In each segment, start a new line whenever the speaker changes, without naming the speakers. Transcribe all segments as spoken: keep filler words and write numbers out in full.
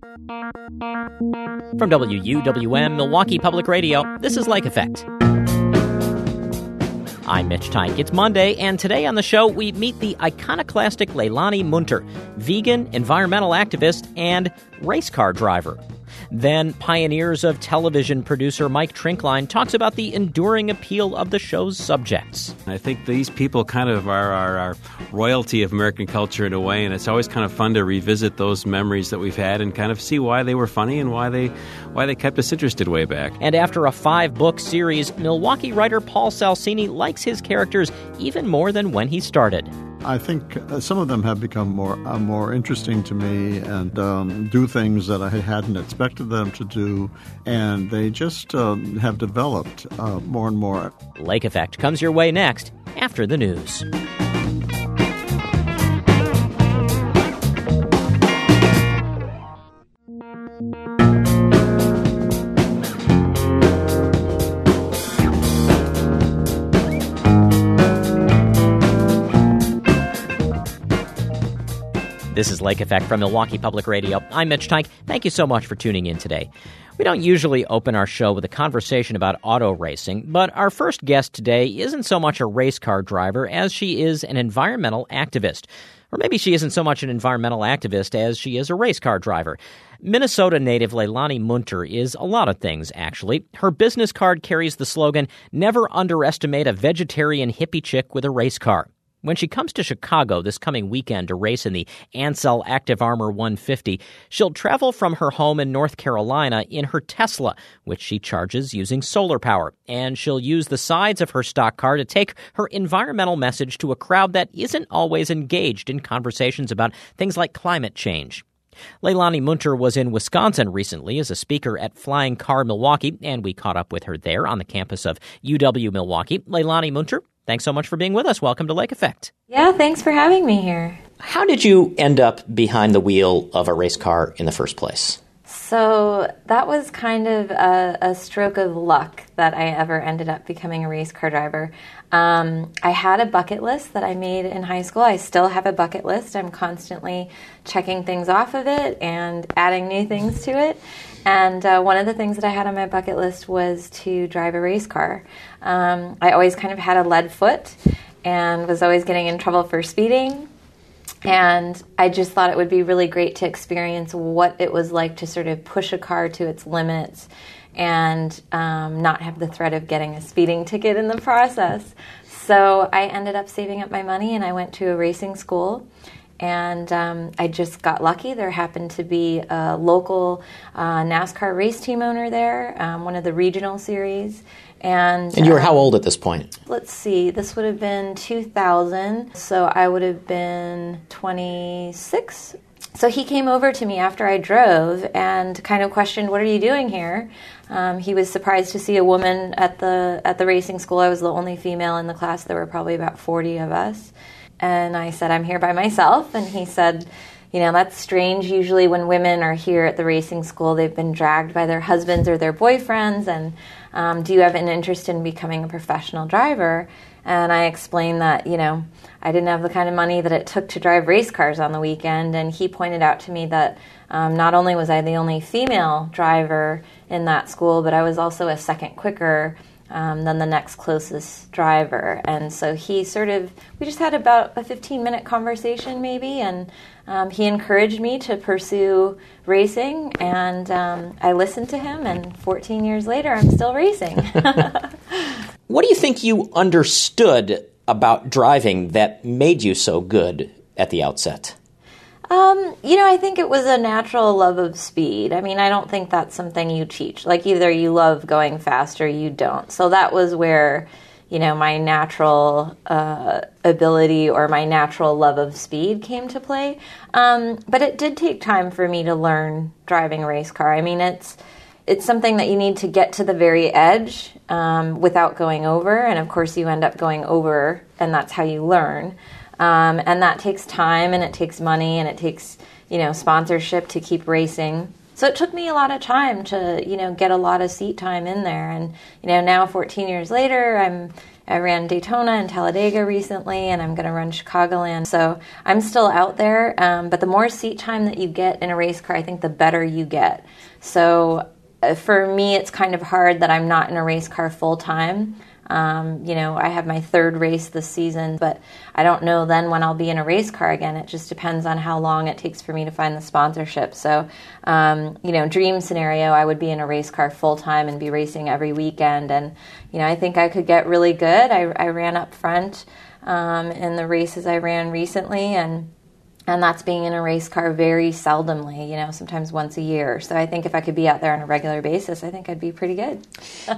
From W U W M, Milwaukee Public Radio, this is Lake Effect. I'm Mitch Teich. It's Monday, and today on the show, we meet the iconoclastic Leilani Munter, vegan, environmental activist, and race car driver. Then, Pioneers of Television producer Mike Trinkline talks about the enduring appeal of the show's subjects.
I think these people kind of are our, our royalty of American culture in a way, and it's always kind of fun to revisit those memories that we've had and kind of see why they were funny and why they why they kept us interested way back.
And after a five-book series, Milwaukee writer Paul Salsini likes his characters even more than when he started.
I think uh, some of them have become more uh, more interesting to me and um, do things that I hadn't expected them to do, and they just uh, have developed uh, more and more.
Lake Effect comes your way next, after the news. This is Lake Effect from Milwaukee Public Radio. I'm Mitch Teich. Thank you so much for tuning in today. We don't usually open our show with a conversation about auto racing, but our first guest today isn't so much a race car driver as she is an environmental activist. Or maybe she isn't so much an environmental activist as she is a race car driver. Minnesota native Leilani Munter is a lot of things, actually. Her business card carries the slogan, "Never underestimate a vegetarian hippie chick with a race car." When she comes to Chicago this coming weekend to race in the Ansel Active Armor one fifty, she'll travel from her home in North Carolina in her Tesla, which she charges using solar power. And she'll use the sides of her stock car to take her environmental message to a crowd that isn't always engaged in conversations about things like climate change. Leilani Munter was in Wisconsin recently as a speaker at Flying Car Milwaukee, and we caught up with her there on the campus of U W Milwaukee. Leilani Munter, thanks so much for being with us. Welcome to Lake Effect.
Yeah, thanks for having me here.
How did you end up behind the wheel of a race car in the first place?
So that was kind of a, a stroke of luck that I ever ended up becoming a race car driver. Um, I had a bucket list that I made in high school. I still have a bucket list. I'm constantly checking things off of it and adding new things to it. And uh, one of the things that I had on my bucket list was to drive a race car. Um, I always kind of had a lead foot and was always getting in trouble for speeding. And I just thought it would be really great to experience what it was like to sort of push a car to its limits and um, not have the threat of getting a speeding ticket in the process. So I ended up saving up my money and I went to a racing school. And um, I just got lucky. There happened to be a local uh, NASCAR race team owner there, um, one of the regional series. And,
and you were
um,
how old at this point?
Let's see. This would have been two thousand. So I would have been twenty-six. So he came over to me after I drove and kind of questioned, "What are you doing here?" Um, he was surprised to see a woman at the at the racing school. I was the only female in the class. There were probably about forty of us. And I said, "I'm here by myself." And he said, "You know, that's strange. Usually when women are here at the racing school, they've been dragged by their husbands or their boyfriends. And um, do you have an interest in becoming a professional driver?" And I explained that, you know, I didn't have the kind of money that it took to drive race cars on the weekend. And he pointed out to me that um, not only was I the only female driver in that school, but I was also a second quicker Um, than the next closest driver. And so he sort of, we just had about a fifteen minute conversation maybe, and um, he encouraged me to pursue racing, and um, I listened to him, and fourteen years later I'm still racing.
What do you think you understood about driving that made you so good at the outset?
Um, you know, I think it was a natural love of speed. I mean, I don't think that's something you teach. Like, either you love going fast or you don't. So that was where, you know, my natural uh, ability or my natural love of speed came to play. Um, but it did take time for me to learn driving a race car. I mean, it's it's something that you need to get to the very edge um, without going over. And, of course, you end up going over, and that's how you learn. Um, and that takes time, and it takes money, and it takes, you know, sponsorship to keep racing. So it took me a lot of time to, you know, get a lot of seat time in there. And, you know, now fourteen years later, I'm I ran Daytona and Talladega recently, and I'm going to run Chicagoland. So I'm still out there, um, but the more seat time that you get in a race car, I think the better you get. So uh, for me, it's kind of hard that I'm not in a race car full time. Um, you know, I have my third race this season, but I don't know then when I'll be in a race car again. It just depends on how long it takes for me to find the sponsorship. So, um, you know, dream scenario, I would be in a race car full time and be racing every weekend. And, you know, I think I could get really good. I, I ran up front um, in the races I ran recently, and And that's being in a race car very seldomly, you know, sometimes once a year. So I think if I could be out there on a regular basis, I think I'd be pretty good.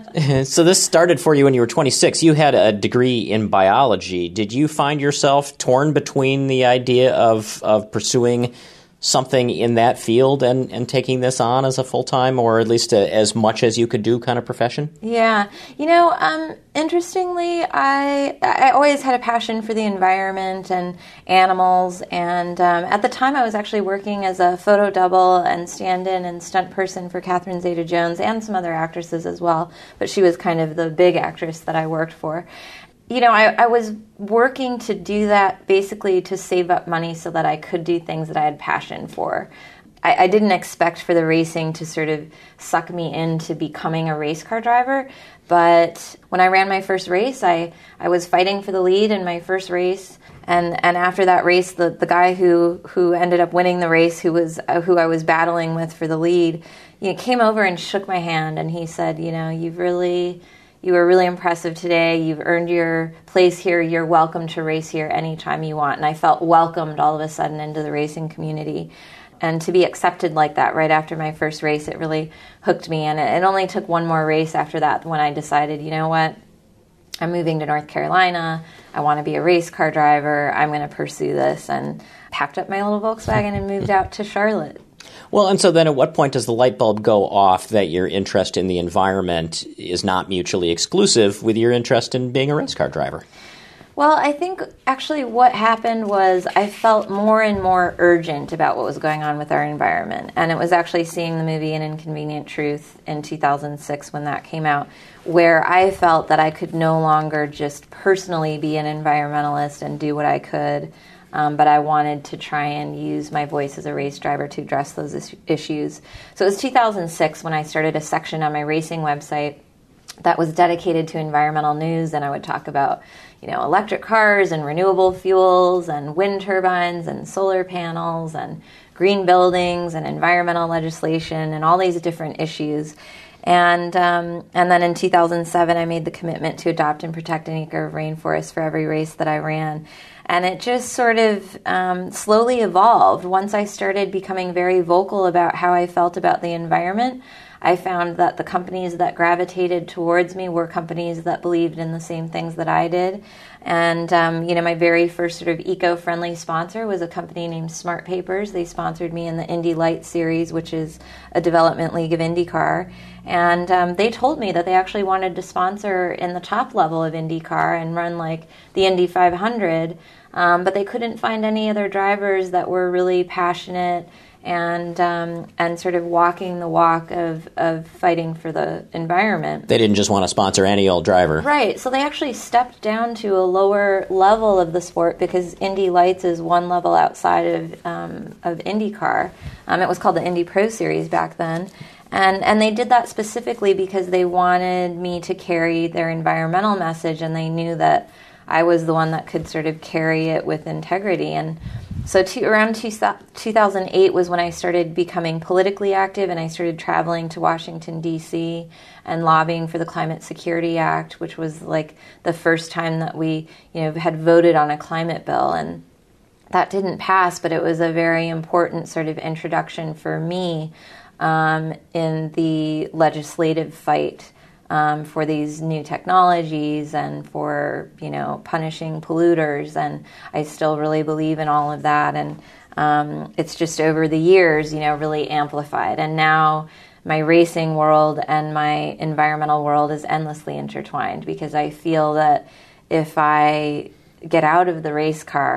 So this started for you when you were twenty-six. You had a degree in biology. Did you find yourself torn between the idea of, of pursuing something in that field and, and taking this on as a full-time, or at least a, as much as you could do kind of profession?
Yeah. You know, um, interestingly, I I always had a passion for the environment and animals. And um, at the time, I was actually working as a photo double and stand-in and stunt person for Catherine Zeta-Jones and some other actresses as well. But she was kind of the big actress that I worked for. You know, I, I was working to do that basically to save up money so that I could do things that I had passion for. I, I didn't expect for the racing to sort of suck me into becoming a race car driver, but when I ran my first race, I, I was fighting for the lead in my first race, and, and after that race, the, the guy who, who ended up winning the race, who was uh, who I was battling with for the lead, you know, came over and shook my hand, and he said, you know, you've really... You were really impressive today. You've earned your place here. You're welcome to race here anytime you want. And I felt welcomed all of a sudden into the racing community. And to be accepted like that right after my first race, it really hooked me. And it only took one more race after that when I decided, you know what, I'm moving to North Carolina. I want to be a race car driver. I'm going to pursue this. And packed up my little Volkswagen and moved out to Charlotte.
Well, and so then at what point does the light bulb go off that your interest in the environment is not mutually exclusive with your interest in being a race car driver?
Well, I think actually what happened was I felt more and more urgent about what was going on with our environment. And it was actually seeing the movie An Inconvenient Truth in two thousand six when that came out, where I felt that I could no longer just personally be an environmentalist and do what I could. Um, but I wanted to try and use my voice as a race driver to address those is- issues. So it was two thousand six when I started a section on my racing website that was dedicated to environmental news, and I would talk about, you know, electric cars and renewable fuels and wind turbines and solar panels and green buildings and environmental legislation and all these different issues. And um, and then in two thousand seven, I made the commitment to adopt and protect an acre of rainforest for every race that I ran. And it just sort of um, slowly evolved. Once I started becoming very vocal about how I felt about the environment, I found that the companies that gravitated towards me were companies that believed in the same things that I did. And, um, you know, my very first sort of eco-friendly sponsor was a company named Smart Papers. They sponsored me in the Indy Lights series, which is a development league of IndyCar. And um, they told me that they actually wanted to sponsor in the top level of IndyCar and run like the Indy five hundred. Um, but they couldn't find any other drivers that were really passionate and um, and sort of walking the walk of, of fighting for the environment.
They didn't just want to sponsor any old driver.
Right. So they actually stepped down to a lower level of the sport because Indy Lights is one level outside of um, of IndyCar. Um, it was called the Indy Pro Series back then. And and they did that specifically because they wanted me to carry their environmental message, and they knew that I was the one that could sort of carry it with integrity. And so to, around two thousand eight was when I started becoming politically active, and I started traveling to Washington, D C and lobbying for the Climate Security Act, which was like the first time that we, you know, had voted on a climate bill. And that didn't pass, but it was a very important sort of introduction for me um, in the legislative fight Um, for these new technologies and for, you know, punishing polluters. And I still really believe in all of that. And um, it's just over the years, you know, really amplified. And now my racing world and my environmental world is endlessly intertwined, because I feel that if I get out of the race car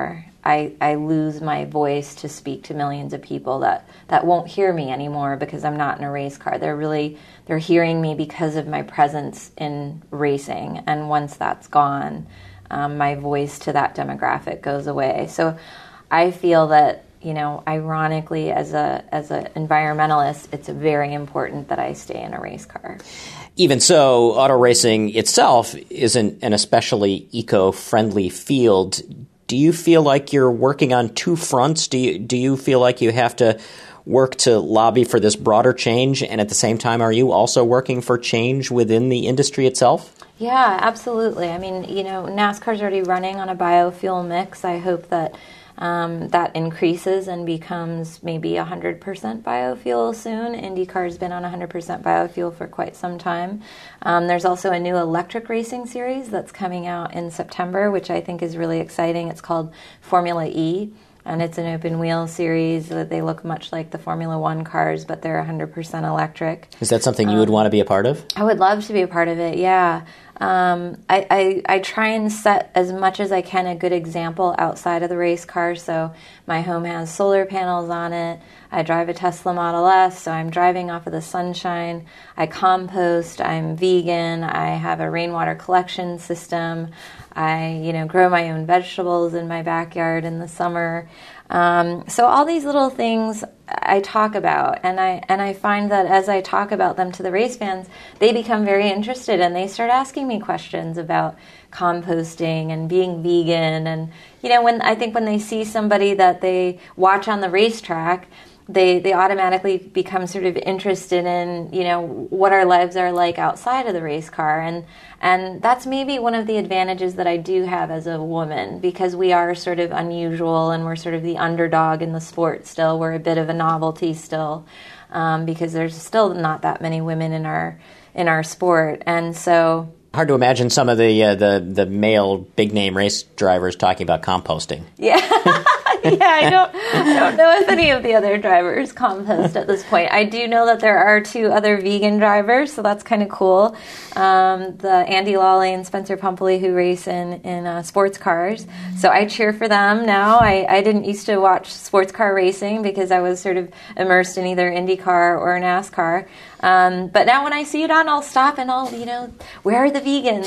I, I lose my voice to speak to millions of people that, that won't hear me anymore because I'm not in a race car. They're really, they're hearing me because of my presence in racing. And once that's gone, um, my voice to that demographic goes away. So I feel that, you know, ironically, as a as an environmentalist, it's very important that I stay in a race car.
Even so, auto racing itself isn't an especially eco-friendly field. Do you feel like you're working on two fronts? Do you do you feel like you have to work to lobby for this broader change, and at the same time, are you also working for change within the industry itself?
Yeah, absolutely. I mean, you know, NASCAR's already running on a biofuel mix. I hope that Um, that increases and becomes maybe one hundred percent biofuel soon. IndyCar's been on one hundred percent biofuel for quite some time. Um, there's also a new electric racing series that's coming out in September, which I think is really exciting. It's called Formula E, and it's an open wheel series. They look much like the Formula One cars, but they're one hundred percent electric.
Is that something you um, would want to be a part of?
I would love to be a part of it, yeah. Um, I, I, I try and set as much as I can a good example outside of the race car. So my home has solar panels on it. I drive a Tesla Model S, so I'm driving off of the sunshine. I compost. I'm vegan. I have a rainwater collection system. I, you know, grow my own vegetables in my backyard in the summer. Um, so all these little things I talk about, and I and I find that as I talk about them to the race fans, they become very interested and they start asking me questions about composting and being vegan. And you know, when I think when they see somebody that they watch on the racetrack, they they automatically become sort of interested in, you know, what our lives are like outside of the race car. And and that's maybe one of the advantages that I do have as a woman, because we are sort of unusual and we're sort of the underdog in the sport still. We're a bit of a novelty still, um, because there's still not that many women in our in our sport. And so
hard to imagine some of the uh, the the male big name race drivers talking about composting.
Yeah. Yeah, I don't, I don't know if any of the other drivers compost at this point. I do know that there are two other vegan drivers, so that's kind of cool. Um, the Andy Lawley and Spencer Pumpelly, who race in, in uh, sports cars. So I cheer for them now. I, I didn't used to watch sports car racing because I was sort of immersed in either IndyCar or NASCAR. Um, but now when I see it on, I'll stop and I'll, you know, where are the vegans?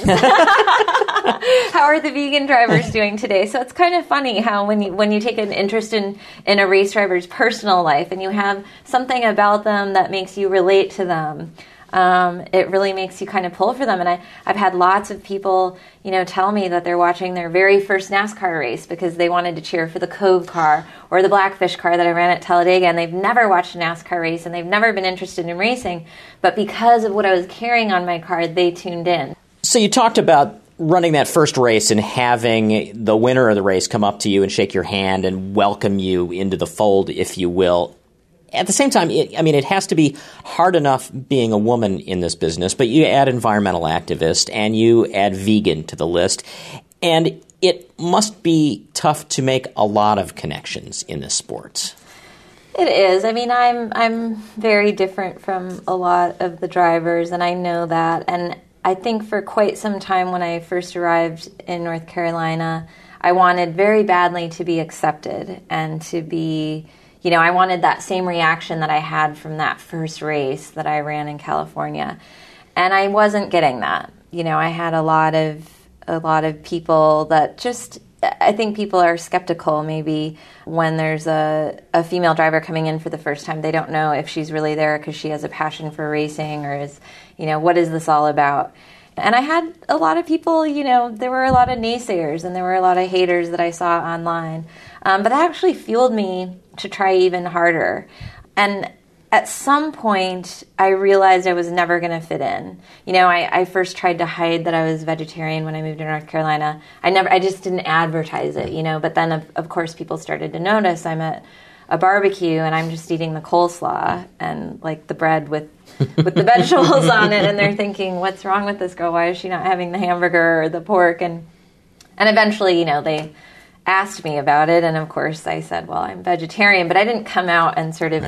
How are the vegan drivers doing today? So it's kind of funny how when you, when you take an interest in, in a race driver's personal life and you have something about them that makes you relate to them, um, it really makes you kind of pull for them. And I, I've had lots of people, you know, tell me that they're watching their very first NASCAR race because they wanted to cheer for the Cove car or the Blackfish car that I ran at Talladega, and they've never watched a NASCAR race and they've never been interested in racing, but because of what I was carrying on my car, they tuned in.
So you talked about running that first race and having the winner of the race come up to you and shake your hand and welcome you into the fold, if you will. At the same time, it, I mean, it has to be hard enough being a woman in this business, but you add environmental activist and you add vegan to the list, and it must be tough to make a lot of connections in this sport.
It is. I mean, I'm I'm very different from a lot of the drivers, and I know that. And I think for quite some time when I first arrived in North Carolina, I wanted very badly to be accepted and to be, you know, I wanted that same reaction that I had from that first race that I ran in California. And I wasn't getting that. You know, I had a lot of a lot of people that just, I think people are skeptical maybe when there's a, a female driver coming in for the first time. They don't know if she's really there because she has a passion for racing, or is, you know, what is this all about? And I had a lot of people, you know, there were a lot of naysayers and there were a lot of haters that I saw online. Um, but that actually fueled me to try even harder. And at some point, I realized I was never going to fit in. You know, I, I first tried to hide that I was vegetarian when I moved to North Carolina. I never, I just didn't advertise it, you know, but then of, of course people started to notice. I'm at a barbecue and I'm just eating the coleslaw and like the bread with with the vegetables on it, and they're thinking, what's wrong with this girl? Why is she not having the hamburger or the pork? And and eventually, you know, they asked me about it, and of course I said, well, I'm vegetarian, but I didn't come out and sort of right.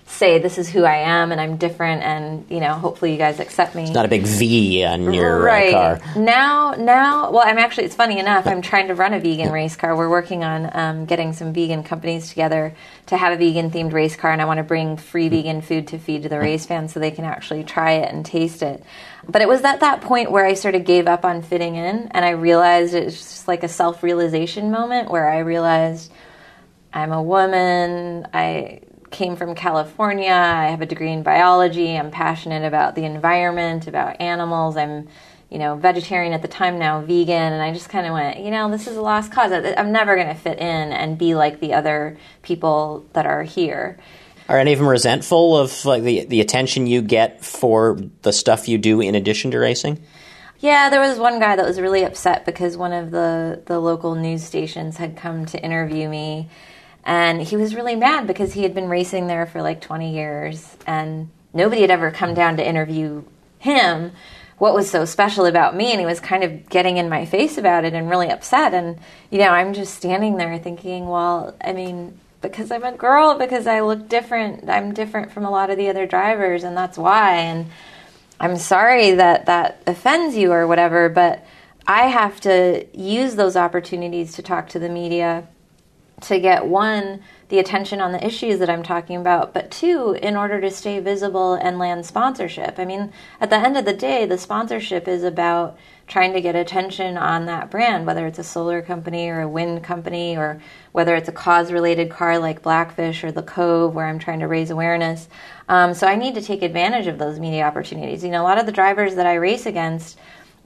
say this is who I am and I'm different, and you know, hopefully you guys accept me.
It's not a big V on your
right.
uh, car.
Now, now, well, I'm actually, it's funny enough, I'm trying to run a vegan race car. We're working on um, getting some vegan companies together to have a vegan-themed race car, and I want to bring free vegan food to feed to the race fans so they can actually try it and taste it. But it was at that point where I sort of gave up on fitting in, and I realized it was just like a self-realization moment where I realized I'm a woman, I came from California, I have a degree in biology, I'm passionate about the environment, about animals, I'm, you know, vegetarian at the time, now vegan, and I just kind of went, you know, this is a lost cause. I'm never going to fit in and be like the other people that are here.
Are any of them resentful of like the, the attention you get for the stuff you do in addition to racing?
Yeah, there was one guy that was really upset because one of the, the local news stations had come to interview me. And he was really mad because he had been racing there for like twenty years and nobody had ever come down to interview him. What was so special about me? And he was kind of getting in my face about it and really upset. And, you know, I'm just standing there thinking, well, I mean, because I'm a girl, because I look different. I'm different from a lot of the other drivers, and that's why. And I'm sorry that that offends you or whatever, but I have to use those opportunities to talk to the media to get, one, the attention on the issues that I'm talking about, but two, in order to stay visible and land sponsorship. I mean, at the end of the day, the sponsorship is about trying to get attention on that brand, whether it's a solar company or a wind company, or whether it's a cause-related car like Blackfish or the Cove, where I'm trying to raise awareness. Um, so I need to take advantage of those media opportunities. You know, a lot of the drivers that I race against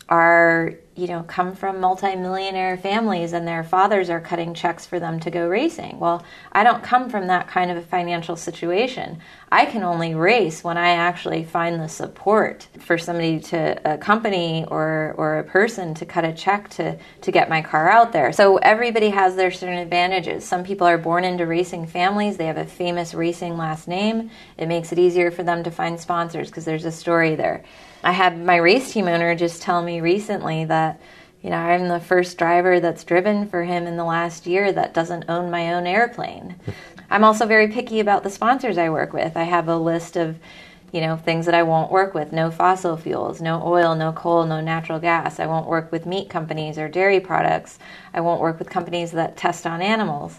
are, you know, come from multi-millionaire families and their fathers are cutting checks for them to go racing. Well, I don't come from that kind of a financial situation. I can only race when I actually find the support for somebody to, a company or or a person to cut a check to, to get my car out there. So everybody has their certain advantages. Some people are born into racing families. They have a famous racing last name. It makes it easier for them to find sponsors because there's a story there. I had my race team owner just tell me recently that, you know, I'm the first driver that's driven for him in the last year that doesn't own my own airplane. I'm also very picky about the sponsors I work with. I have a list of, you know, things that I won't work with. No fossil fuels, no oil, no coal, no natural gas. I won't work with meat companies or dairy products. I won't work with companies that test on animals.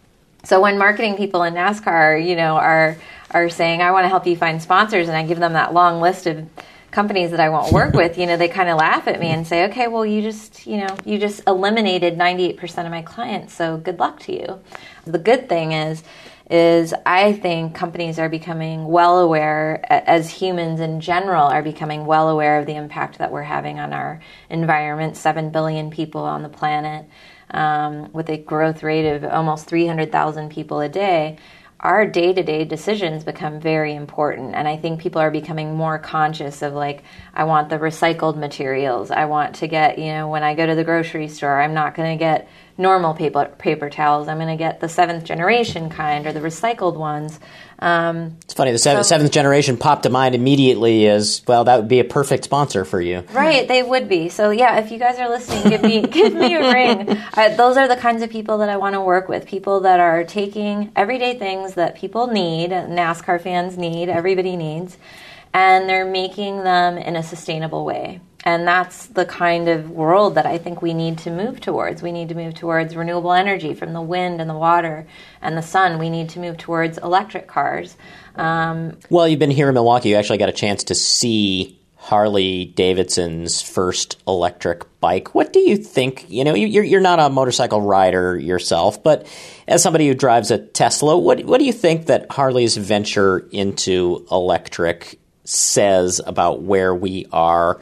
So when marketing people in NASCAR, you know, are are saying, I want to help you find sponsors, and I give them that long list of companies that I won't work with, you know, they kind of laugh at me and say, okay, well, you just, you know, you just eliminated ninety-eight percent of my clients, so good luck to you. The good thing is, is I think companies are becoming well aware, as humans in general are becoming well aware of the impact that we're having on our environment. Seven billion people on the planet, um, with a growth rate of almost three hundred thousand people a day. Our day-to-day decisions become very important, and I think people are becoming more conscious of, like, I want the recycled materials. I want to get, you know, when I go to the grocery store, I'm not going to get normal paper paper towels. I'm going to get the seventh generation kind or the recycled ones. Um,
it's funny, the seventh,
so,
seventh generation popped to mind immediately as, well, that would be a perfect sponsor for you.
Right, they would be. So, yeah, if you guys are listening, give me give me a ring. Uh, those are the kinds of people that I want to work with, people that are taking everyday things that people need, NASCAR fans need, everybody needs, and they're making them in a sustainable way. And that's the kind of world that I think we need to move towards. We need to move towards renewable energy from the wind and the water and the sun. We need to move towards electric cars. Um,
well, you've been here in Milwaukee. You actually got a chance to see Harley Davidson's first electric bike. What do you think? You know, you're you're not a motorcycle rider yourself, but as somebody who drives a Tesla, what what do you think that Harley's venture into electric says about where we are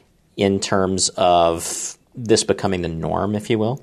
in terms of this becoming the norm, if you will?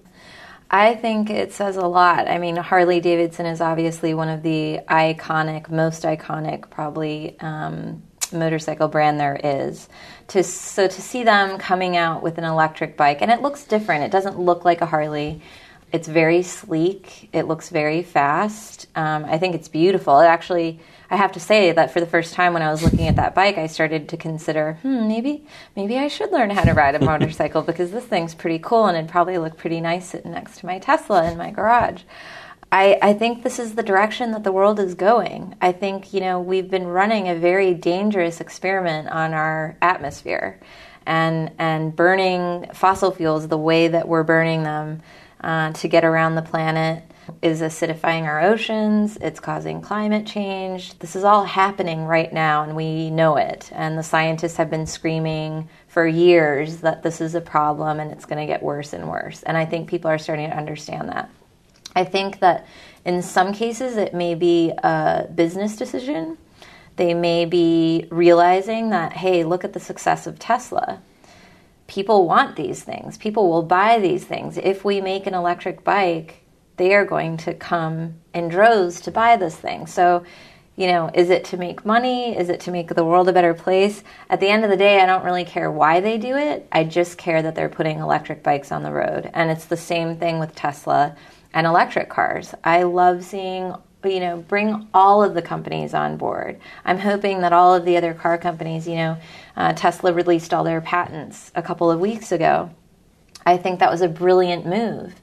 I think it says a lot. I mean, Harley Davidson is obviously one of the iconic, most iconic, probably, um, motorcycle brand there is. To, so to see them coming out with an electric bike, and it looks different. It doesn't look like a Harley. It's very sleek. It looks very fast. Um, I think it's beautiful. It actually, I have to say that for the first time when I was looking at that bike, I started to consider, hmm, maybe maybe I should learn how to ride a motorcycle because this thing's pretty cool and it'd probably look pretty nice sitting next to my Tesla in my garage. I, I think this is the direction that the world is going. I think, you know, we've been running a very dangerous experiment on our atmosphere, and and burning fossil fuels the way that we're burning them uh, to get around the planet is acidifying our oceans. It's causing climate change. This is all happening right now, and we know it. And the scientists have been screaming for years that this is a problem and it's going to get worse and worse. And I think people are starting to understand that. I think that in some cases it may be a business decision. They may be realizing that, hey, look at the success of Tesla. People want these things. People will buy these things. If we make an electric bike, they are going to come in droves to buy this thing. So, you know, is it to make money? Is it to make the world a better place? At the end of the day, I don't really care why they do it. I just care that they're putting electric bikes on the road. And it's the same thing with Tesla and electric cars. I love seeing, you know, bring all of the companies on board. I'm hoping that all of the other car companies, you know, uh, Tesla released all their patents a couple of weeks ago. I think that was a brilliant move.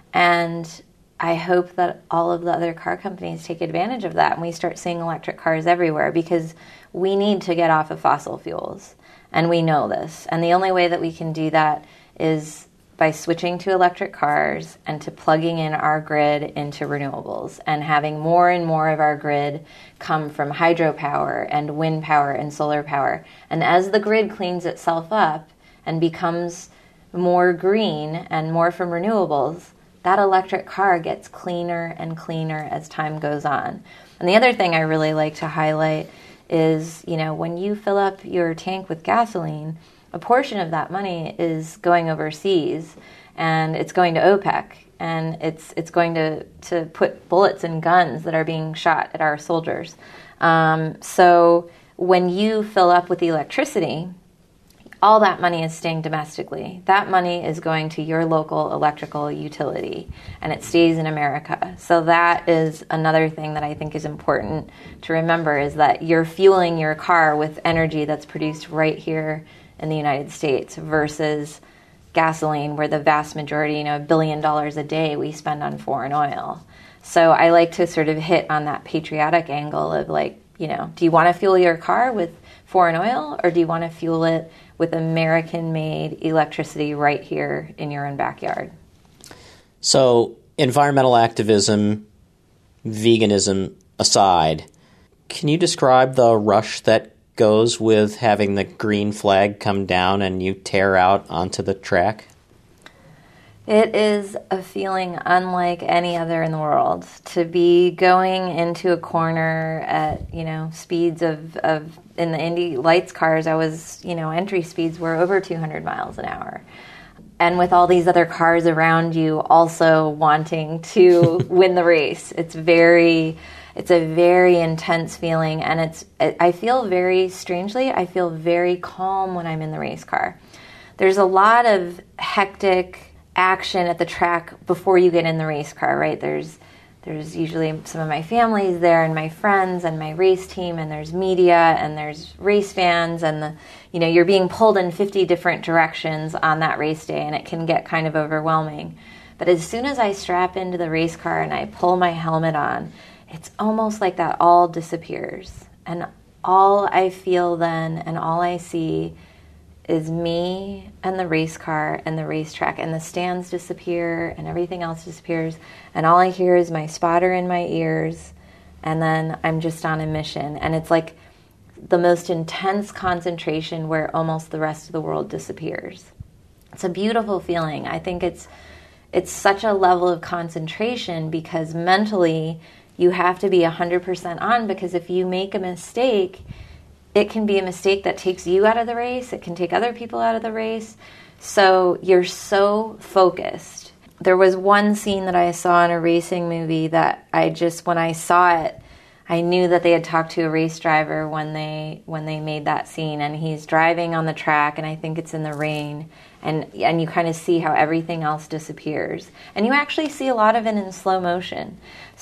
And I hope that all of the other car companies take advantage of that and we start seeing electric cars everywhere, because we need to get off of fossil fuels. And we know this. And the only way that we can do that is by switching to electric cars and to plugging in our grid into renewables and having more and more of our grid come from hydropower and wind power and solar power. And as the grid cleans itself up and becomes more green and more from renewables, that electric car gets cleaner and cleaner as time goes on. And the other thing I really like to highlight is, you know, when you fill up your tank with gasoline, a portion of that money is going overseas, and it's going to OPEC, and it's it's going to, to put bullets in guns that are being shot at our soldiers. Um, so when you fill up with electricity, all that money is staying domestically. That money is going to your local electrical utility, and it stays in America. So that is another thing that I think is important to remember, is that you're fueling your car with energy that's produced right here in the United States versus gasoline, where the vast majority, you know, a billion dollars a day we spend on foreign oil. So I like to sort of hit on that patriotic angle of, like, you know, do you want to fuel your car with foreign oil, or do you want to fuel it with American-made electricity right here in your own backyard?
So environmental activism, veganism aside, can you describe the rush that goes with having the green flag come down and you tear out onto the track?
It is a feeling unlike any other in the world, to be going into a corner at, you know, speeds of, of in the Indy Lights cars, I was, you know, entry speeds were over two hundred miles an hour. And with all these other cars around you also wanting to win the race, it's very, it's a very intense feeling. And it's, I feel very, strangely, I feel very calm when I'm in the race car. There's a lot of hectic action at the track before you get in the race car, right? There's there's usually some of my family's there, and my friends and my race team, and there's media, and there's race fans, and the, you know, you're being pulled in fifty different directions on that race day, and it can get kind of overwhelming. But as soon as I strap into the race car and I pull my helmet on, it's almost like that all disappears. And all I feel then and all I see is me and the race car and the racetrack, and the stands disappear and everything else disappears, and all I hear is my spotter in my ears, and then I'm just on a mission. And it's like the most intense concentration where almost the rest of the world disappears. It's a beautiful feeling. I think it's it's such a level of concentration, because mentally you have to be one hundred percent on, because if you make a mistake, it can be a mistake that takes you out of the race. It can take other people out of the race. So you're so focused. There was one scene that I saw in a racing movie that I just, when I saw it, I knew that they had talked to a race driver when they when they made that scene. And he's driving on the track, and I think it's in the rain. And, and you kind of see how everything else disappears. And you actually see a lot of it in slow motion.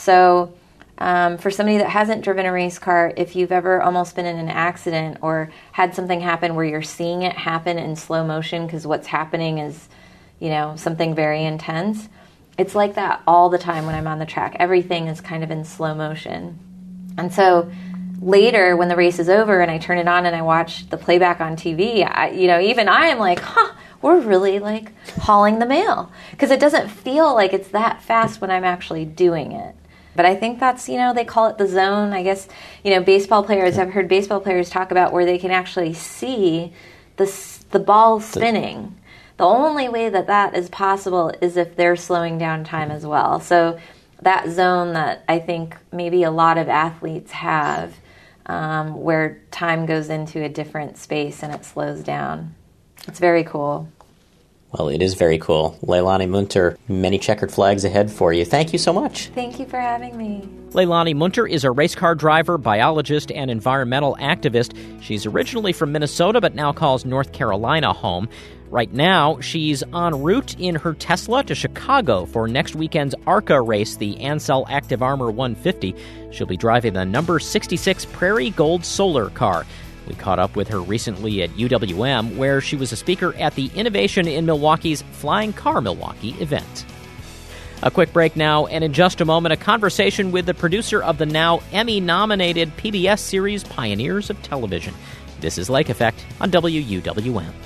So Um, for somebody that hasn't driven a race car, if you've ever almost been in an accident or had something happen where you're seeing it happen in slow motion because what's happening is, you know, something very intense, it's like that all the time when I'm on the track. Everything is kind of in slow motion. And so later when the race is over and I turn it on and I watch the playback on T V, I, you know, even I am like, huh, we're really like hauling the mail, because it doesn't feel like it's that fast when I'm actually doing it. But I think that's, you know, they call it the zone. I guess, you know, baseball players, I've heard baseball players talk about where they can actually see the, the ball spinning. The only way that that is possible is if they're slowing down time as well. So that zone that I think maybe a lot of athletes have, um, where time goes into a different space and it slows down. It's very cool.
Well, it is very cool. Leilani Munter, many checkered flags ahead for you. Thank you so much.
Thank you for having me.
Leilani Munter is a race car driver, biologist, and environmental activist. She's originally from Minnesota, but now calls North Carolina home. Right now, she's en route in her Tesla to Chicago for next weekend's ARCA race, the Ansell Active Armor one fifty. She'll be driving the number sixty-six Prairie Gold Solar car. We caught up with her recently at U W M, where she was a speaker at the Innovation in Milwaukee's Flying Car Milwaukee event. A quick break now, and in just a moment, a conversation with the producer of the now Emmy-nominated P B S series Pioneers of Television. This is Lake Effect on W U W M.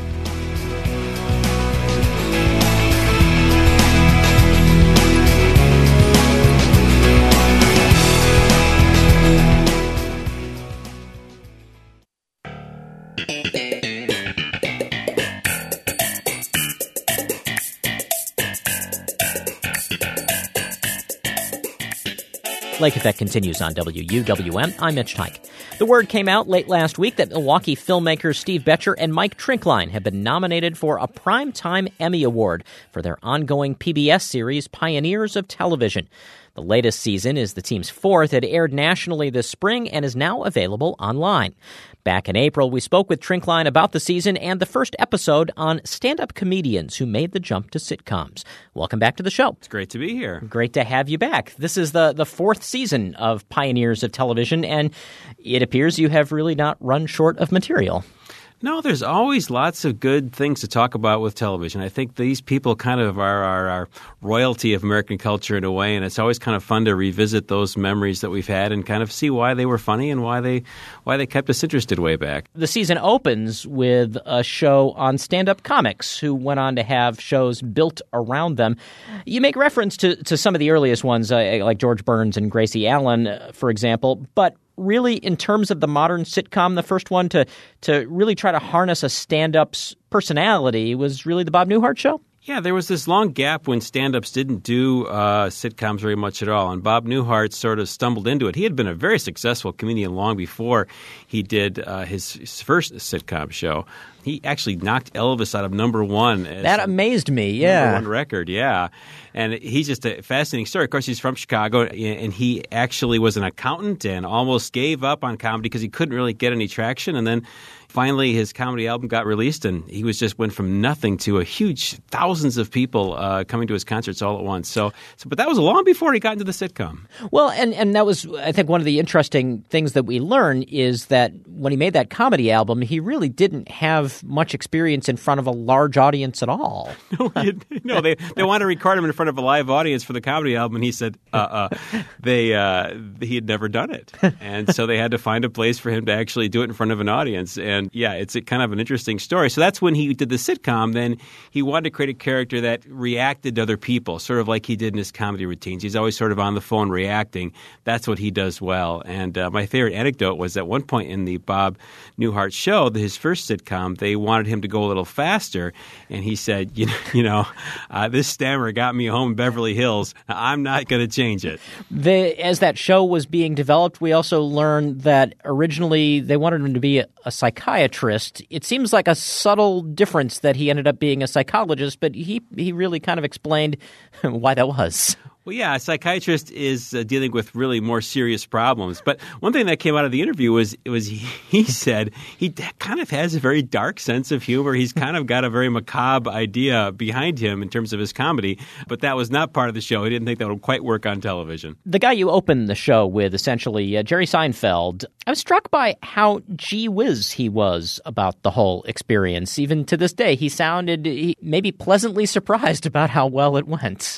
Lake Effect continues on W U W M. I'm Mitch Teich. The word came out late last week that Milwaukee filmmakers Steve Boettcher and Mike Trinkline have been nominated for a Primetime Emmy Award for their ongoing P B S series Pioneers of Television. The latest season is the team's fourth. It aired nationally this spring and is now available online. Back in April, we spoke with Trinkline about the season and the first episode on stand-up comedians who made the jump to sitcoms. Welcome back to the show.
It's great to be here.
Great to have you back. This is the, the fourth season of Pioneers of Television, and it appears you have really not run short of material.
No, there's always lots of good things to talk about with television. I think these people kind of are, are, are royalty of American culture in a way, and it's always kind of fun to revisit those memories that we've had and kind of see why they were funny and why they why they kept us interested way back.
The season opens with a show on stand-up comics who went on to have shows built around them. You make reference to, to some of the earliest ones, uh, like George Burns and Gracie Allen, uh, for example, but really, in terms of the modern sitcom, the first one to to really try to harness a stand-up's personality was really the Bob Newhart Show?
Yeah, there was this long gap when stand-ups didn't do uh, sitcoms very much at all, and Bob Newhart sort of stumbled into it. He had been a very successful comedian long before he did uh, his, his first sitcom show. He actually knocked Elvis out of number one. As
that amazed me, yeah.
Number one record, yeah. And he's just a fascinating story. Of course, he's from Chicago, and he actually was an accountant and almost gave up on comedy because he couldn't really get any traction. And then finally, his comedy album got released, and he was just went from nothing to a huge thousands of people uh, coming to his concerts all at once. So, so, but that was long before he got into the sitcom.
Well, and, and that was, I think, one of the interesting things that we learn is that when he made that comedy album, he really didn't have much experience in front of a large audience at all.
no, he, no, they they wanted to record him in front of a live audience for the comedy album, and he said uh, uh, they uh, he had never done it, and so they had to find a place for him to actually do it in front of an audience. And yeah, it's a kind of an interesting story. So that's when he did the sitcom. Then he wanted to create a character that reacted to other people, sort of like he did in his comedy routines. He's always sort of on the phone reacting. That's what he does well. And uh, my favorite anecdote was at one point in the Bob Newhart show, his first sitcom, they wanted him to go a little faster, and he said, you know, you know uh, this stammer got me home in Beverly Hills. I'm not going to change it.
The, as that show was being developed, we also learned that originally they wanted him to be a, a psychiatrist. It seems like a subtle difference that he ended up being a psychologist, but he, he really kind of explained why that was.
Well, yeah, a psychiatrist is uh, dealing with really more serious problems. But one thing that came out of the interview was it was he, he said he kind of has a very dark sense of humor. He's kind of got a very macabre idea behind him in terms of his comedy. But that was not part of the show. He didn't think that would quite work on television.
The guy you opened the show with, essentially, uh, Jerry Seinfeld, I was struck by how gee whiz he was about the whole experience. Even to this day, he sounded he, maybe pleasantly surprised about how well it went.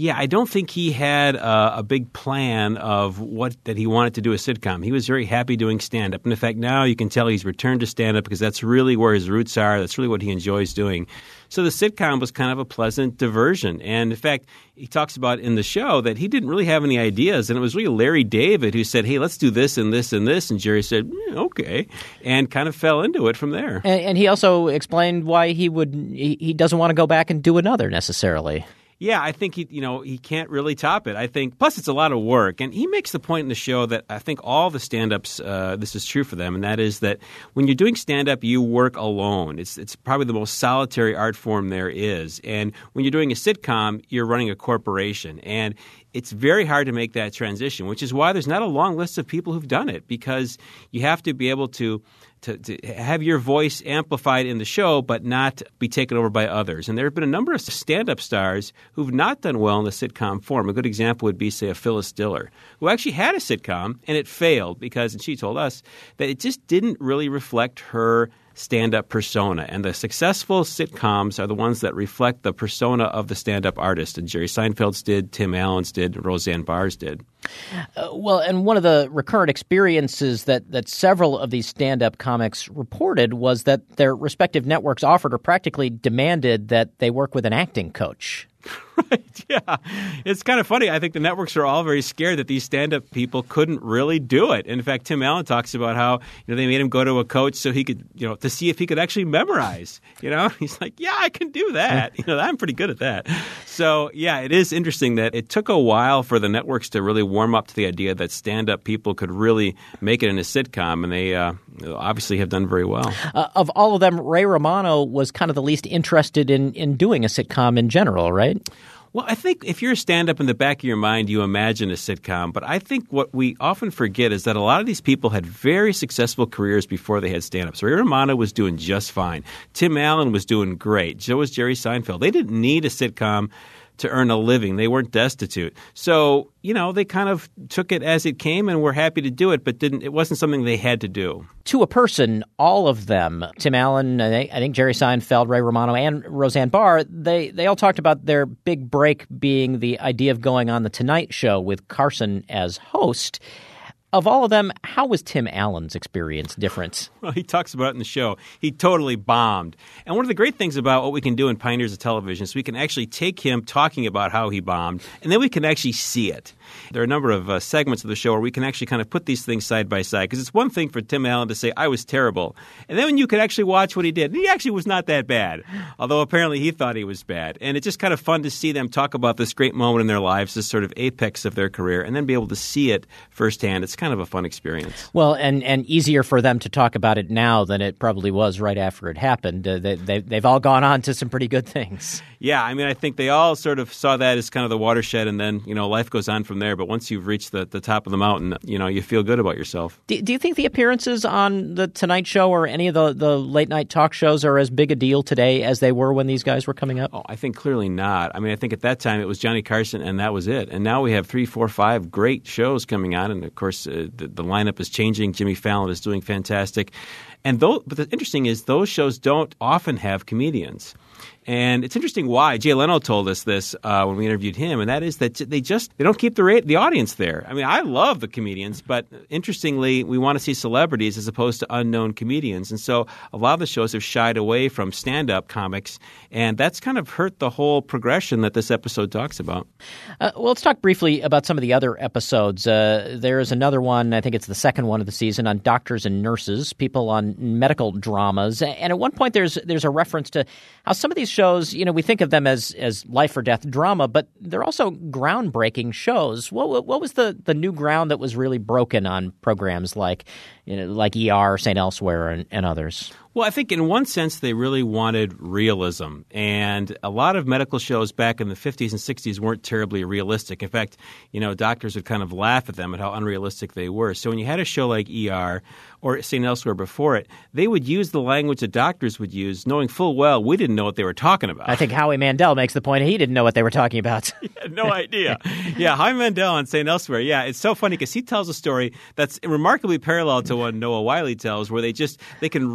Yeah, I don't think he had a, a big plan of what that he wanted to do a sitcom. He was very happy doing stand-up. And in fact, now you can tell he's returned to stand-up because that's really where his roots are. That's really what he enjoys doing. So the sitcom was kind of a pleasant diversion. And in fact, he talks about in the show that he didn't really have any ideas. And it was really Larry David who said, hey, let's do this and this and this. And Jerry said, mm, okay, and kind of fell into it from there.
And, and he also explained why he would he, he doesn't want to go back and do another necessarily.
Yeah, I think he, you know, he can't really top it. I think, plus it's a lot of work, and he makes the point in the show that I think all the stand-ups, uh, this is true for them, and that is that when you're doing stand-up, you work alone. It's it's probably the most solitary art form there is, and when you're doing a sitcom, you're running a corporation, and it's very hard to make that transition, which is why there's not a long list of people who've done it, because you have to be able to To, to have your voice amplified in the show but not be taken over by others. And there have been a number of stand-up stars who've not done well in the sitcom form. A good example would be, say, a Phyllis Diller, who actually had a sitcom and it failed because, and she told us, that it just didn't really reflect her stand-up persona. And the successful sitcoms are the ones that reflect the persona of the stand-up artist. And Jerry Seinfeld's did, Tim Allen's did, Roseanne Barr's did.
Uh, well, and one of the recurrent experiences that, that several of these stand-up comics reported was that their respective networks offered or practically demanded that they work with an acting coach.
Right, yeah. It's kind of funny. I think the networks are all very scared that these stand-up people couldn't really do it. In fact, Tim Allen talks about how, you know, they made him go to a coach so he could, you know, to see if he could actually memorize. You know, he's like, yeah, I can do that. You know, I'm pretty good at that. So, yeah, it is interesting that it took a while for the networks to really warm up to the idea that stand-up people could really make it in a sitcom, and they uh, obviously have done very well.
Uh, of all of them, Ray Romano was kind of the least interested in, in doing a sitcom in general, right?
Well, I think if you're a stand-up in the back of your mind, you imagine a sitcom. But I think what we often forget is that a lot of these people had very successful careers before they had stand-up. So Ray Romano was doing just fine. Tim Allen was doing great. So was Jerry Seinfeld. They didn't need a sitcom to earn a living. They weren't destitute. So, you know, they kind of took it as it came and were happy to do it, but didn't. It wasn't something they had to do.
To a person, all of them, Tim Allen, I think, I think Jerry Seinfeld, Ray Romano, and Roseanne Barr, they, they all talked about their big break being the idea of going on The Tonight Show with Carson as host. Of all of them, how was Tim Allen's experience different?
Well, he talks about it in the show. He totally bombed. And one of the great things about what we can do in Pioneers of Television is we can actually take him talking about how he bombed, and then we can actually see it. There are a number of uh, segments of the show where we can actually kind of put these things side by side, because it's one thing for Tim Allen to say, I was terrible. And then when you could actually watch what he did, he actually was not that bad, although apparently he thought he was bad. And it's just kind of fun to see them talk about this great moment in their lives, this sort of apex of their career, and then be able to see it firsthand. It's kind of a fun experience.
Well, and, and easier for them to talk about it now than it probably was right after it happened. Uh, they, they, they've all gone on to some pretty good things.
Yeah, I mean, I think they all sort of saw that as kind of the watershed, and then, you know, life goes on from there. But once you've reached the, the top of the mountain, you know, you feel good about yourself.
Do, do you think the appearances on The Tonight Show or any of the, the late-night talk shows are as big a deal today as they were when these guys were coming up?
Oh, I think clearly not. I mean, I think at that time it was Johnny Carson, and that was it. And now we have three, four, five great shows coming on, and of course uh, the, the lineup is changing. Jimmy Fallon is doing fantastic. And though, but the interesting is those shows don't often have comedians. And it's interesting why. Jay Leno told us this uh, when we interviewed him, and that is that they just they don't keep the rate, the audience there. I mean, I love the comedians, but interestingly, we want to see celebrities as opposed to unknown comedians. And so a lot of the shows have shied away from stand-up comics, and that's kind of hurt the whole progression that this episode talks about.
Uh, well, let's talk briefly about some of the other episodes. Uh, there is another one, I think it's the second one of the season, on doctors and nurses, people on medical dramas. And at one point, there's there's a reference to how some of these shows, you know, we think of them as, as life or death drama, but they're also groundbreaking shows. What what was the, the new ground that was really broken on programs like, you know, like E R, Saint Elsewhere, and, and others?
Well, I think in one sense they really wanted realism, and a lot of medical shows back in the fifties and sixties weren't terribly realistic. In fact, you know, doctors would kind of laugh at them at how unrealistic they were. So when you had a show like E R or Saint Elsewhere before it, they would use the language that doctors would use, knowing full well we didn't know what they were talking about.
I think Howie Mandel makes the point he didn't know what they were talking about.
He had no idea. Yeah, Howie Mandel on Saint Elsewhere. Yeah, it's so funny because he tells a story that's remarkably parallel to one Noah Wiley tells, where they just they can rattle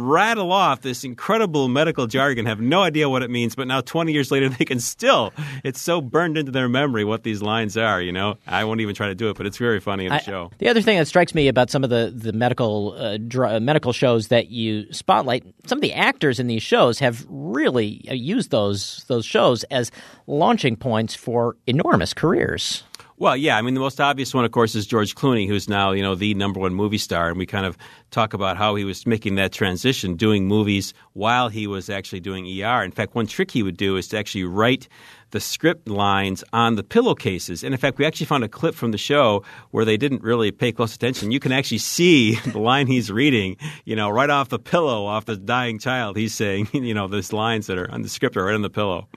rattle off this incredible medical jargon, have no idea what it means, but now twenty years later they can still, it's so burned into their memory what these lines are, you know. I won't even try to do it, but it's very funny in the
I,
show.
The other thing that strikes me about some of the, the medical uh, dr- medical shows that you spotlight, some of the actors in these shows have really used those those shows as launching points for enormous careers.
Well, yeah. I mean, the most obvious one, of course, is George Clooney, who's now, you know, the number one movie star. And we kind of talk about how he was making that transition, doing movies while he was actually doing E R. In fact, one trick he would do is to actually write the script lines on the pillowcases. And in fact, we actually found a clip from the show where they didn't really pay close attention. You can actually see the line he's reading, you know, right off the pillow, off the dying child. He's saying, you know, those lines that are on the script are right on the pillow.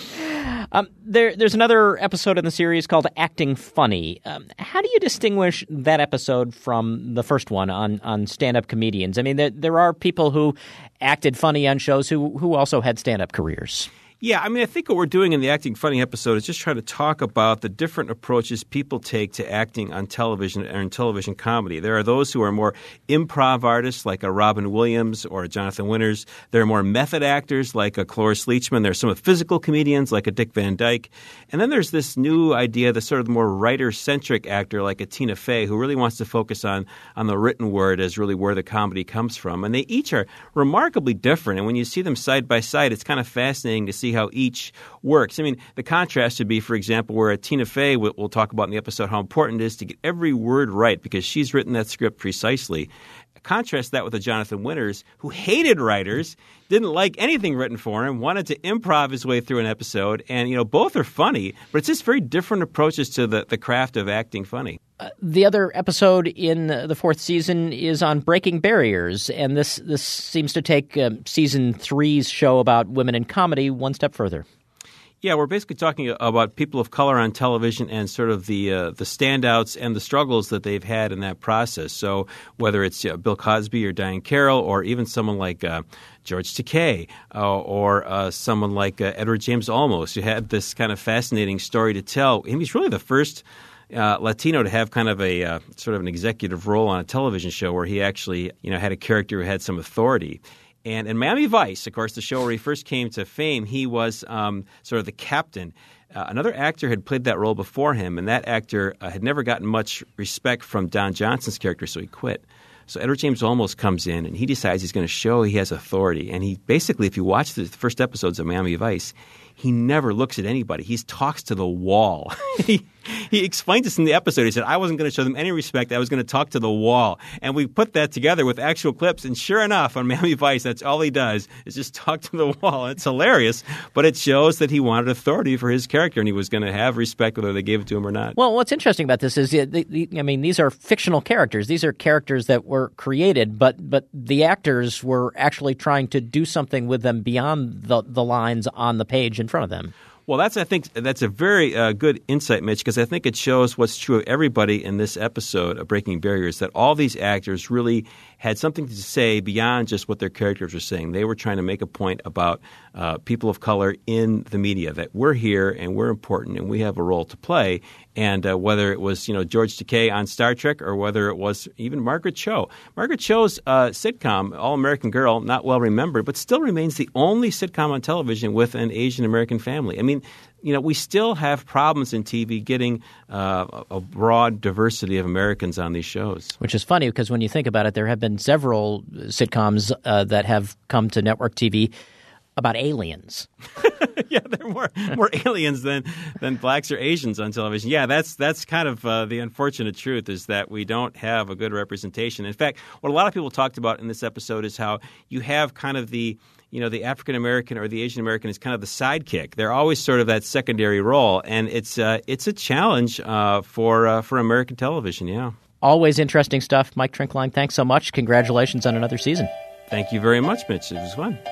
um, there, there's another episode in the series called Acting Funny. Um, how do you distinguish that episode from the first one on, on stand-up comedians? I mean, there, there are people who acted funny on shows who, who also had stand-up careers.
Yeah, I mean, I think what we're doing in the Acting Funny episode is just trying to talk about the different approaches people take to acting on television and in television comedy. There are those who are more improv artists like a Robin Williams or a Jonathan Winters. There are more method actors like a Cloris Leachman. There are some physical comedians like a Dick Van Dyke. And then there's this new idea, the sort of more writer-centric actor like a Tina Fey who really wants to focus on, on the written word as really where the comedy comes from. And they each are remarkably different. And when you see them side by side, it's kind of fascinating to see how each works. I mean, the contrast would be, for example, where Tina Fey, we'll talk about in the episode how important it is to get every word right because she's written that script precisely. Contrast that with a Jonathan Winters who hated writers, didn't like anything written for him, wanted to improv his way through an episode, and, you know, both are funny, but it's just very different approaches to the, the craft of acting funny.
Uh, the other episode in the fourth season is on breaking barriers, and this this seems to take um, season three's show about women in comedy one step further.
Yeah, we're basically talking about people of color on television and sort of the uh, the standouts and the struggles that they've had in that process. So whether it's uh, Bill Cosby or Diahann Carroll or even someone like uh, George Takei uh, or uh, someone like uh, Edward James Olmos, who had this kind of fascinating story to tell. And he's really the first Uh, Latino to have kind of a uh, sort of an executive role on a television show where he actually, you know, had a character who had some authority. And in Miami Vice, of course, the show where he first came to fame, he was um, sort of the captain. Uh, another actor had played that role before him, and that actor uh, had never gotten much respect from Don Johnson's character, so he quit. So Edward James Olmos comes in, and he decides he's going to show he has authority. And he basically, if you watch the first episodes of Miami Vice, he never looks at anybody. He talks to the wall. he, he explained this in the episode. He said, I wasn't going to show them any respect. I was going to talk to the wall. And we put that together with actual clips. And sure enough, on Miami Vice, that's all he does is just talk to the wall. It's hilarious, but it shows that he wanted authority for his character, and he was going to have respect whether they gave it to him or not.
Well, what's interesting about this is, the, the, I mean, these are fictional characters. These are characters that were created, but but the actors were actually trying to do something with them beyond the, the lines on the page in front of them.
Well, that's I think that's a very uh, good insight, Mitch, because I think it shows what's true of everybody in this episode of Breaking Barriers, that all these actors really had something to say beyond just what their characters were saying. They were trying to make a point about uh, people of color in the media, that we're here and we're important and we have a role to play. And uh, whether it was, you know, George Takei on Star Trek or whether it was even Margaret Cho. Margaret Cho's uh, sitcom, All-American Girl, not well remembered, but still remains the only sitcom on television with an Asian-American family. I mean, you know, we still have problems in T V getting uh, a broad diversity of Americans on these shows.
Which is funny because when you think about it, there have been several sitcoms uh, that have come to network T V about aliens.
Yeah, there are more more aliens than than blacks or Asians on television. Yeah, that's that's kind of uh, the unfortunate truth, is that we don't have a good representation. In fact, what a lot of people talked about in this episode is how you have kind of the you know, the African American or the Asian American is kind of the sidekick. They're always sort of that secondary role, and it's uh, it's a challenge uh, for uh, for American television. Yeah,
always interesting stuff. Mike Trinkline, thanks so much. Congratulations on another season.
Thank you very much, Mitch. It was fun.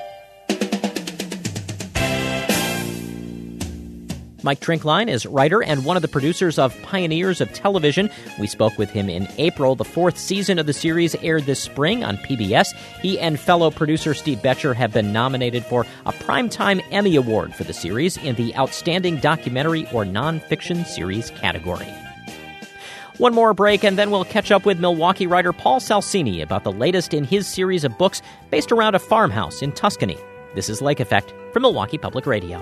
Mike Trinkline is writer and one of the producers of Pioneers of Television. We spoke with him in April. The fourth season of the series aired this spring on P B S. He and fellow producer Steve Betcher have been nominated for a Primetime Emmy Award for the series in the Outstanding Documentary or Nonfiction Series category. One more break, and then we'll catch up with Milwaukee writer Paul Salcini about the latest in his series of books based around a farmhouse in Tuscany. This is Lake Effect from Milwaukee Public Radio.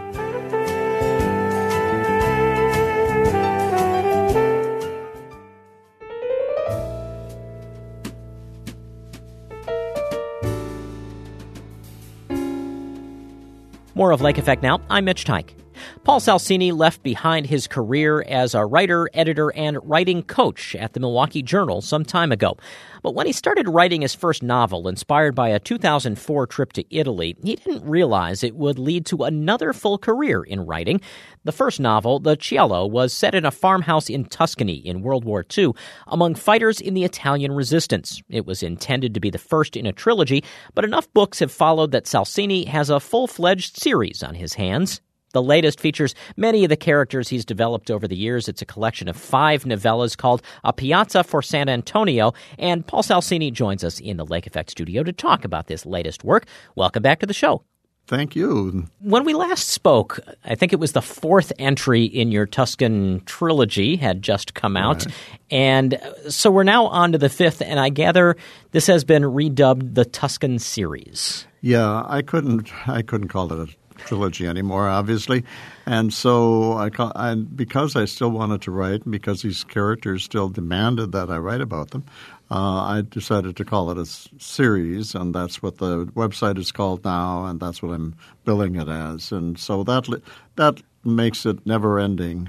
More of Lake Effect now. I'm Mitch Teich. Paul Salcini left behind his career as a writer, editor, and writing coach at the Milwaukee Journal some time ago. But when he started writing his first novel, inspired by a two thousand four trip to Italy, he didn't realize it would lead to another full career in writing. The first novel, The Cielo, was set in a farmhouse in Tuscany in World War Two among fighters in the Italian resistance. It was intended to be the first in a trilogy, but enough books have followed that Salcini has a full-fledged series on his hands. The latest features many of the characters he's developed over the years. It's a collection of five novellas called A Piazza for San Antonio, and Paul Salcini joins us in the Lake Effect studio to talk about this latest work. Welcome back to the show.
Thank you.
When we last spoke, I think it was the fourth entry in your Tuscan trilogy had just come out. Right. And so we're now on to the fifth, and I gather this has been redubbed the Tuscan series.
Yeah, I couldn't I couldn't call it a trilogy anymore, obviously. And so I, I because I still wanted to write, and because these characters still demanded that I write about them, uh, I decided to call it a s- series, and that's what the website is called now, and that's what I'm billing it as. And so that that makes it never-ending.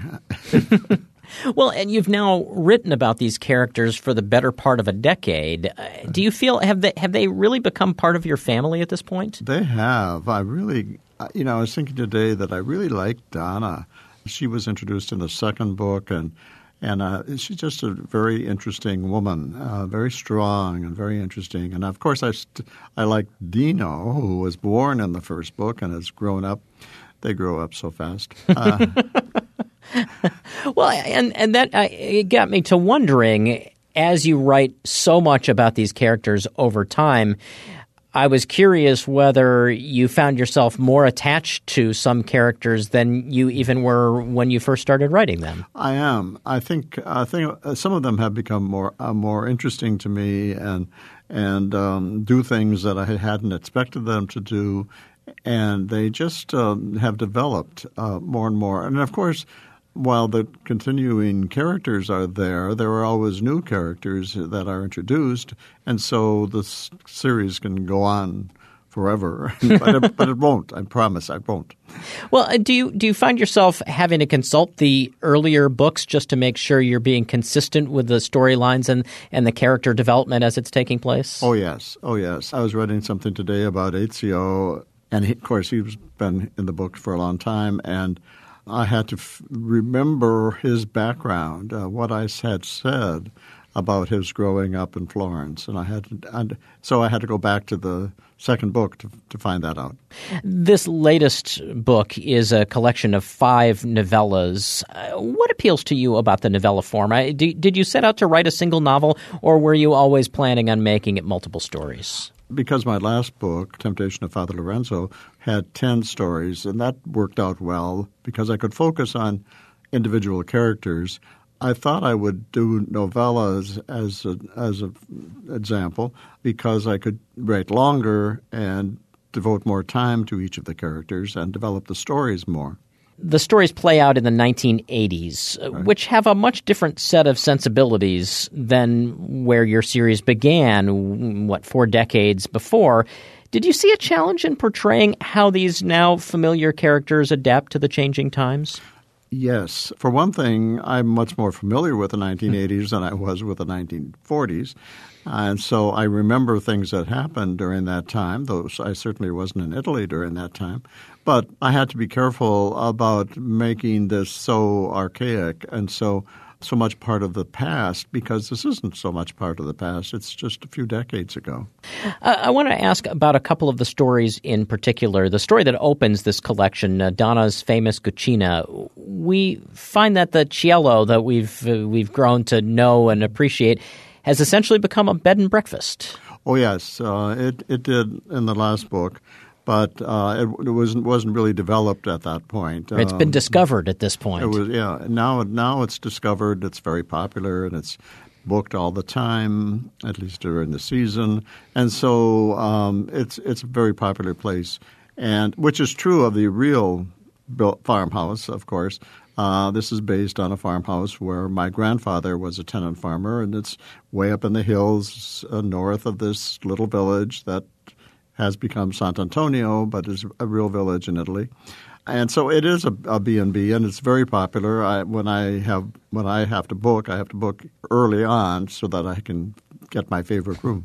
Well, and you've now written about these characters for the better part of a decade. Uh, do you feel have they have they really become part of your family at this point?
They have. I really, you know, I was thinking today that I really like Donna. She was introduced in the second book, and and uh, she's just a very interesting woman, uh, very strong and very interesting. And of course, I st- I like Dino, who was born in the first book and has grown up. They grow up so fast. Uh,
Well, and, and that uh, it got me to wondering, as you write so much about these characters over time, I was curious whether you found yourself more attached to some characters than you even were when you first started writing them.
I am. I think I think some of them have become more uh, more interesting to me and and um, do things that I hadn't expected them to do, and they just um, have developed uh, more and more. And of course, while the continuing characters are there, there are always new characters that are introduced, and so this series can go on forever. but, it, but it won't. I promise I won't.
Well, do you do you find yourself having to consult the earlier books just to make sure you're being consistent with the storylines and, and the character development as it's taking place?
Oh, yes. Oh, yes. I was writing something today about Ezio, and he, of course he's been in the book for a long time, and I had to f- remember his background, uh, what I had said about his growing up in Florence, and I had to, and so I had to go back to the second book to, to find that out.
This latest book is a collection of five novellas. Uh, what appeals to you about the novella form? I, do, did you set out to write a single novel, or were you always planning on making it multiple stories?
Because my last book, Temptation of Father Lorenzo, had ten stories, and that worked out well because I could focus on individual characters. I thought I would do novellas as a, as an example because I could write longer and devote more time to each of the characters and develop the stories more.
The stories play out in the nineteen eighties, right, which have a much different set of sensibilities than where your series began, what, four decades before. Did you see a challenge in portraying how these now familiar characters adapt to the changing times?
Yes. For one thing, I'm much more familiar with the nineteen eighties than I was with the nineteen forties. And so I remember things that happened during that time, though I certainly wasn't in Italy during that time. But I had to be careful about making this so archaic and so so much part of the past, because this isn't so much part of the past. It's just a few decades ago.
Uh, I want to ask about a couple of the stories in particular. The story that opens this collection, uh, Donna's famous Cucina, we find that the Cielo that we've uh, we've grown to know and appreciate has essentially become a bed and breakfast.
Oh, yes. Uh, it, it did in the last book. but uh, it, it wasn't wasn't really developed at that point.
It's been
Um,
discovered at this point.
It was, yeah. Now, now it's discovered. It's very popular, and it's booked all the time, at least during the season. And so um, it's it's a very popular place, and which is true of the real built farmhouse, of course. Uh, this is based on a farmhouse where my grandfather was a tenant farmer, and it's way up in the hills uh, north of this little village that has become Sant'Antonio, but is a real village in Italy. And so it is a, a B and B, and it's very popular. I, when I have when I have to book, I have to book early on so that I can get my favorite room.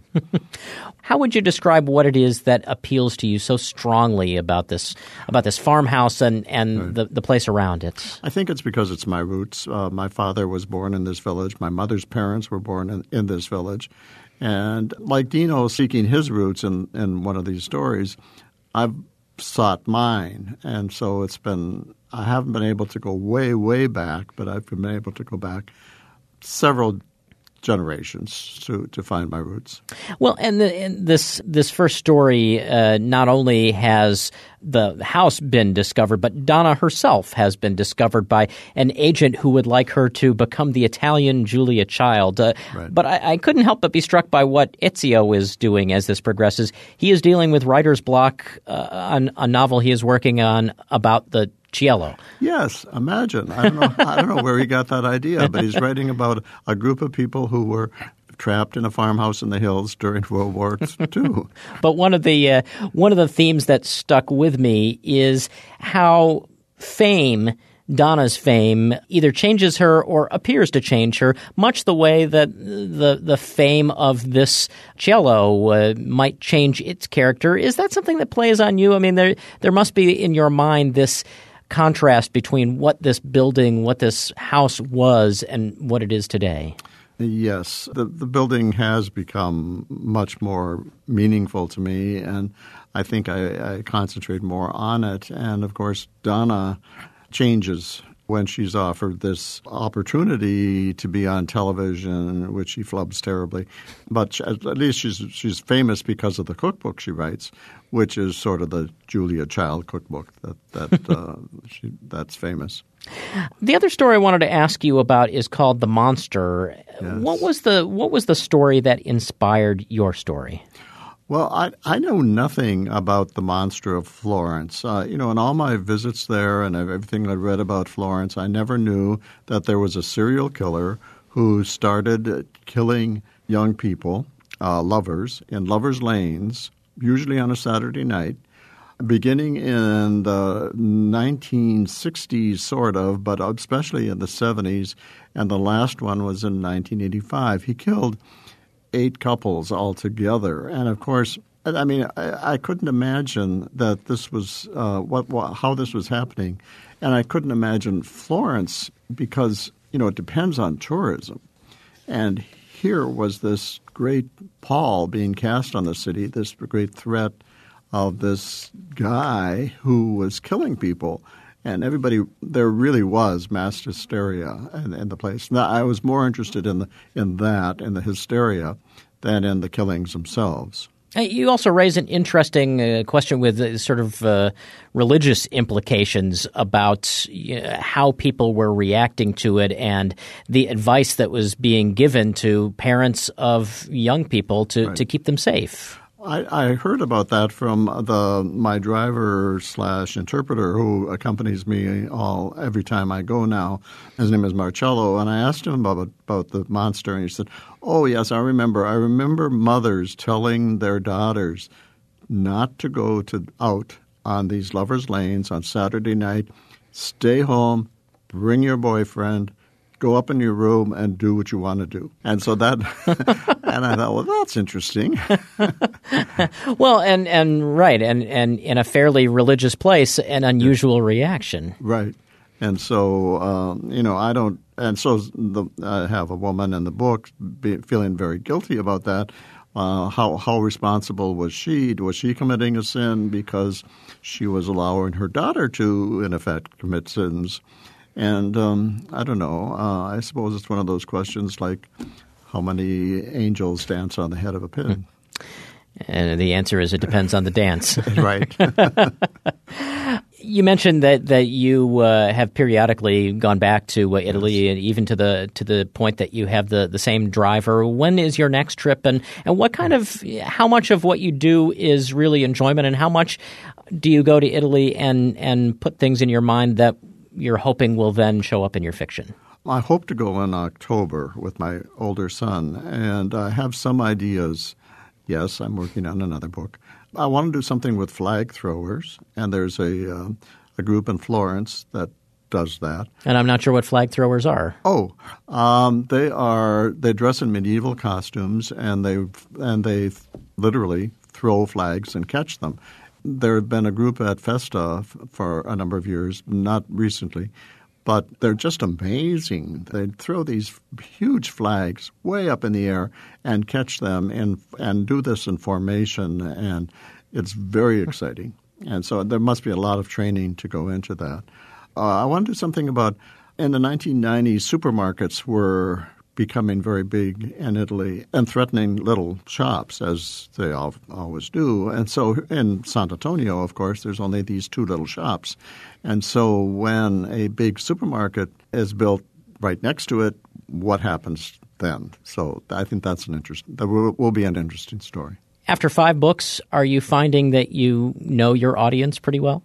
How would you describe what it is that appeals to you so strongly about this about this farmhouse and, and right. the, the place around it?
I think it's because it's my roots. Uh, my father was born in this village. My mother's parents were born in, in this village. And like Dino seeking his roots in, in one of these stories, I've sought mine. And so it's been – I haven't been able to go way, way back, but I've been able to go back several generations to, to find my roots.
Well, and, the, and this this first story uh, not only has the house been discovered, but Donna herself has been discovered by an agent who would like her to become the Italian Julia Child. Uh,
right.
But I, I couldn't help but be struck by what Ezio is doing as this progresses. He is dealing with writer's block uh, on a novel he is working on about the Cielo.
Yes, imagine. I don't know. I don't know where he got that idea, but he's writing about a group of people who were trapped in a farmhouse in the hills during World War Two.
But one of the uh, one of the themes that stuck with me is how fame, Donna's fame, either changes her or appears to change her, much the way that the the fame of this Cielo uh, might change its character. Is that something that plays on you? I mean, there there must be in your mind this contrast between what this building, what this house was, and what it is today.
Yes, the the building has become much more meaningful to me, and I think I, I concentrate more on it. And of course, Donna changes when she's offered this opportunity to be on television, which she flubs terribly. But at least she's she's famous because of the cookbook she writes, which is sort of the Julia Child cookbook that that uh, she, that's famous.
The other story I wanted to ask you about is called The Monster.
Yes.
What was the what was the story that inspired your story?
Well, I I know nothing about the Monster of Florence. Uh, you know, in all my visits there and everything I read about Florence, I never knew that there was a serial killer who started killing young people, uh, lovers, in lovers' lanes, usually on a Saturday night, beginning in the nineteen sixties, sort of, but especially in the seventies, and the last one was in nineteen eighty-five. He killed eight couples altogether. And of course, I mean, I, I couldn't imagine that this was uh, what, what how this was happening, and I couldn't imagine Florence because you know it depends on tourism, and here was this great pall being cast on the city, this great threat of this guy who was killing people. And everybody, there really was mass hysteria in, in the place. Now, I was more interested in the in that, in the hysteria, than in the killings themselves.
You also raise an interesting uh, question with uh, sort of uh, religious implications about uh, how people were reacting to it and the advice that was being given to parents of young people to,
right.
to keep them safe.
I, I heard about that from the my driver slash interpreter who accompanies me all every time I go now. His name is Marcello, and I asked him about about the monster, and he said, "Oh yes, I remember. I remember mothers telling their daughters not to go to out on these lovers' lanes on Saturday night. Stay home, bring your boyfriend." Go up in your room and do what you want to do. And so that – and I thought, well, that's interesting.
Well, and, and right, and, and in a fairly religious place, an unusual reaction.
Right. And so, um, you know, I don't – and so the, I have a woman in the book be, feeling very guilty about that. Uh, how how responsible was she? Was she committing a sin because she was allowing her daughter to, in effect, commit sins? And um, I don't know. Uh, I suppose it's one of those questions like how many angels dance on the head of a pin.
And the answer is it depends on the dance.
Right.
You mentioned that that you uh, have periodically gone back to uh, Italy, yes. and even to the to the point that you have the, the same driver. When is your next trip, and, and what kind of how much of what you do is really enjoyment, and how much do you go to Italy and and put things in your mind that you're hoping will then show up in your fiction?
I hope to go in October with my older son, and I have some ideas. Yes, I'm working on another book. I want to do something with flag throwers, and there's a uh, a group in Florence that does that.
And I'm not sure what flag throwers are.
Oh, um, they are they dress in medieval costumes, and they and they literally throw flags and catch them. There had been a group at Festa for a number of years, not recently, but they're just amazing. They throw these huge flags way up in the air and catch them and and do this in formation, and it's very exciting. And so there must be a lot of training to go into that. Uh, I want to do something about in the nineteen nineties, supermarkets were becoming very big in Italy and threatening little shops, as they all, always do. And so in Sant'Antonio, of course, there's only these two little shops. And so when a big supermarket is built right next to it, what happens then? So I think that's an interest. That will, will be an interesting story.
After five books, are you finding that you know your audience pretty well?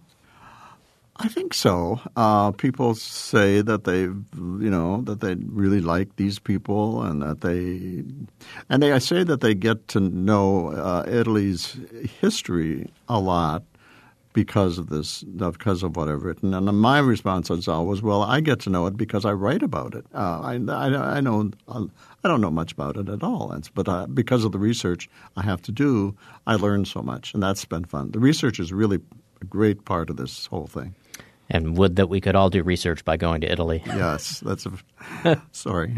I think so. Uh, people say that they, you know, that they really like these people, and that they, and they, I say that they get to know uh, Italy's history a lot because of this, because of what I've written. And my response is always, well, I get to know it because I write about it. Uh, I, I, I know, I don't know much about it at all, but uh, because of the research I have to do, I learn so much, and that's been fun. The research is really a great part of this whole thing.
And would that we could all do research by going to Italy.
Yes, that's a – sorry.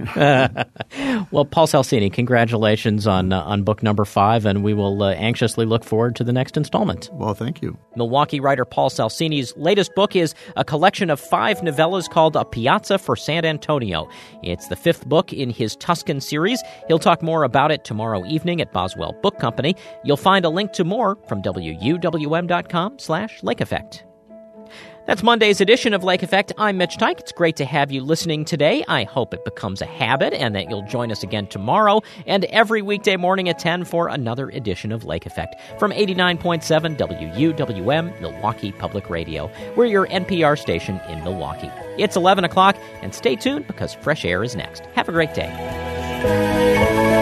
Well, Paul Salsini, congratulations on uh, on book number five, and we will uh, anxiously look forward to the next installment.
Well, thank you.
Milwaukee writer Paul Salsini's latest book is a collection of five novellas called A Piazza for Sant'Antonio. It's the fifth book in his Tuscan series. He'll talk more about it tomorrow evening at Boswell Book Company. You'll find a link to more from W U W M dot com slash Lake Effect. That's Monday's edition of Lake Effect. I'm Mitch Teich. It's great to have you listening today. I hope it becomes a habit and that you'll join us again tomorrow and every weekday morning at ten for another edition of Lake Effect from eighty-nine point seven W U W M, Milwaukee Public Radio. We're your N P R station in Milwaukee. It's eleven o'clock, and stay tuned because Fresh Air is next. Have a great day.